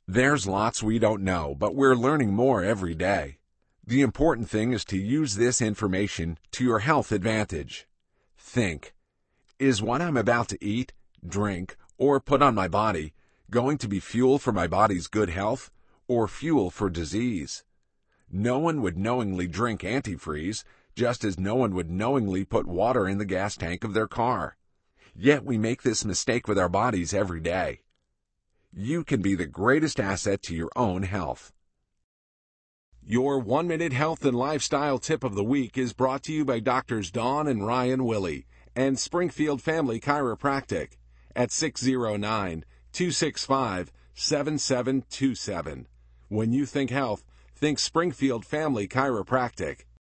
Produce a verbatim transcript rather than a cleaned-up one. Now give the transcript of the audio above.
There's lots we don't know, but we're learning more every day. The important thing is to use this information to your health advantage. Think, is what I'm about to eat, drink, or put on my body going to be fuel for my body's good health or fuel for disease? No one would knowingly drink antifreeze, just as no one would knowingly put water in the gas tank of their car. Yet we make this mistake with our bodies every day. You can be the greatest asset to your own health. Your one-minute health and lifestyle tip of the week is brought to you by Doctors Dawn and Ryan Willie and Springfield Family Chiropractic at six oh nine, two six five, seven seven two seven. When you think health, think Springfield Family Chiropractic.